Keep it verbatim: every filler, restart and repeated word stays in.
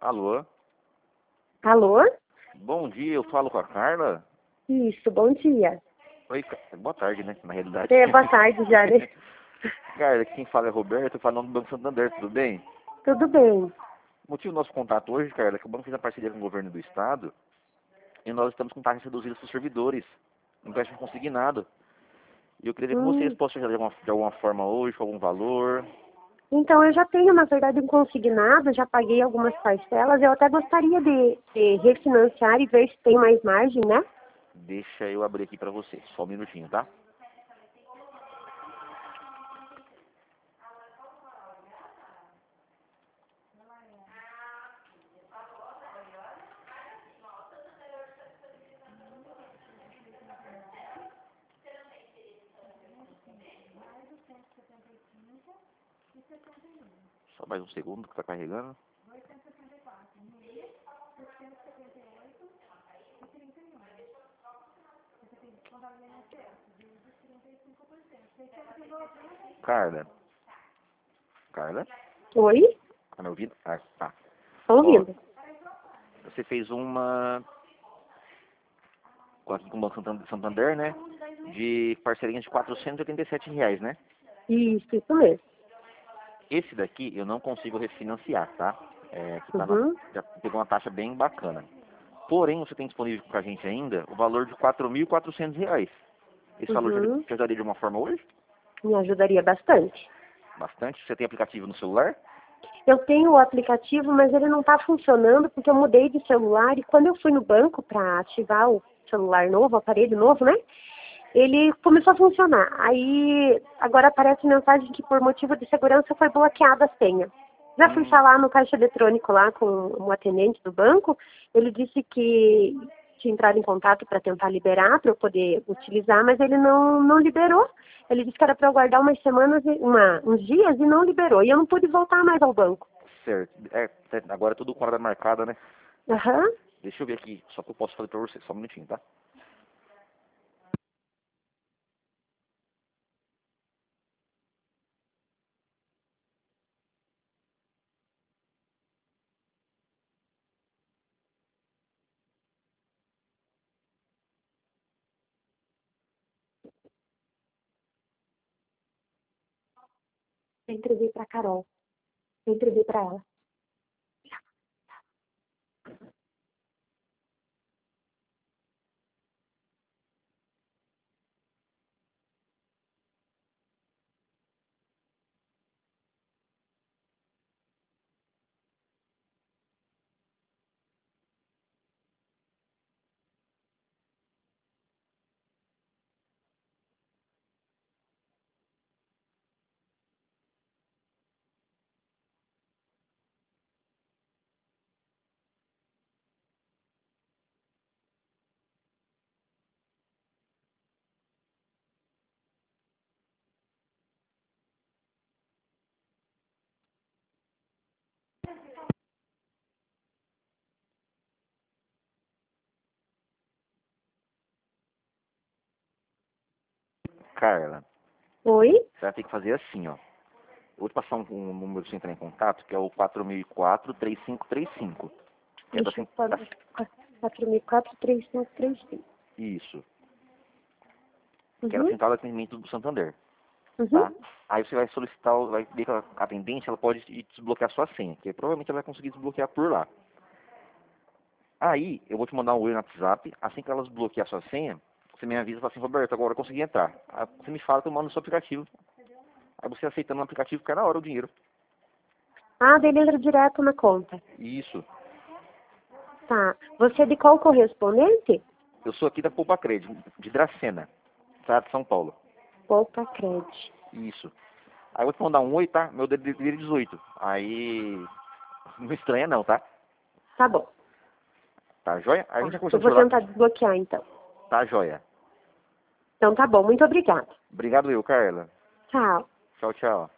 Alô? Alô? Bom dia, eu falo com a Carla? Isso, bom dia. Oi, Ca- boa tarde, né? Na realidade. É, boa tarde já, né? Carla, quem fala é Roberto, eu falo no Banco Santander, tudo bem? Tudo bem. O motivo do nosso contato hoje, Carla, é que o banco fez a parceria com o governo do estado e nós estamos com taxas reduzidas para os servidores, empréstimo consignado. E eu queria ver com vocês, Hum, posso ajudar de alguma, de alguma forma hoje, com algum valor? Então, eu já tenho, na verdade, um consignado, já paguei algumas parcelas. Eu até gostaria de, de refinanciar e ver se tem mais margem, né? Deixa eu abrir aqui para vocês, só um minutinho, tá? Só mais um segundo que tá carregando. Carla, Carla, Oi? tá me ouvindo? Ah, tá. Estou Ó, ouvindo. você fez uma com- aqui com o Banco Santan- Santander, né? De parcelinhas de quatrocentos e oitenta e sete reais, né? Isso, isso mesmo. Esse daqui eu não consigo refinanciar, tá? É, que tá na, Uhum, já pegou uma taxa bem bacana. Porém, você tem disponível com a gente ainda o valor de quatro mil e quatrocentos reais. Esse valor já uhum. te ajudaria de uma forma hoje? Me ajudaria bastante. Bastante. Você tem aplicativo no celular? Eu tenho o aplicativo, mas ele não está funcionando porque eu mudei de celular e quando eu fui no banco para ativar o celular novo, o aparelho novo, né? Ele começou a funcionar. Aí agora aparece mensagem que por motivo de segurança foi bloqueada a senha. Já fui Hum, falar no caixa eletrônico lá com o atendente do banco, ele disse que tinha entrado em contato para tentar liberar, para eu poder utilizar, mas ele não, não liberou. Ele disse que era para eu guardar umas semanas, e- uma, uns dias e não liberou. E eu não pude voltar mais ao banco. certo. É, é, agora é tudo com hora marcada, né? Aham. Deixa eu ver aqui, só que eu posso fazer pra você, só um minutinho, tá? Eu entreguei para Carol. Eu entreguei para ela. Carla, Oi? você vai ter que fazer assim, ó. Eu vou te passar um, um número pra você entrar em contato, que é o quatro mil e quatro, três cinco três cinco. Que é da, Deixa eu cen- só... da quatro mil e quatro, três cinco três cinco. Isso. Que é da Uhum. Central de Atendimento do Santander, Uhum. tá? Aí você vai solicitar, o- vai ver que a atendente, ela pode ir desbloquear sua senha, que provavelmente ela vai conseguir desbloquear por lá. Aí, eu vou te mandar um oi no WhatsApp, assim que ela desbloquear sua senha, você me avisa e fala assim, Roberto, agora eu consegui entrar. Aí você me fala que eu mando no seu aplicativo. Aí você aceitando no aplicativo, cai na hora o dinheiro. Ah, daí ele entra direto na conta. Isso. Tá. Você é de qual correspondente? Eu sou aqui da Poupa Cred, de Dracena, estado de São Paulo. Poupa Cred. Isso. Aí eu vou te mandar um oi, tá? Meu D D é dezoito. Aí, não estranha não, tá? Tá bom. Tá joia? Aí a gente Tá. já Eu conversando vou por lá. tentar desbloquear então. Tá joia. Então tá bom. Muito obrigada. Obrigado eu, Carla. Tchau. Tchau, tchau.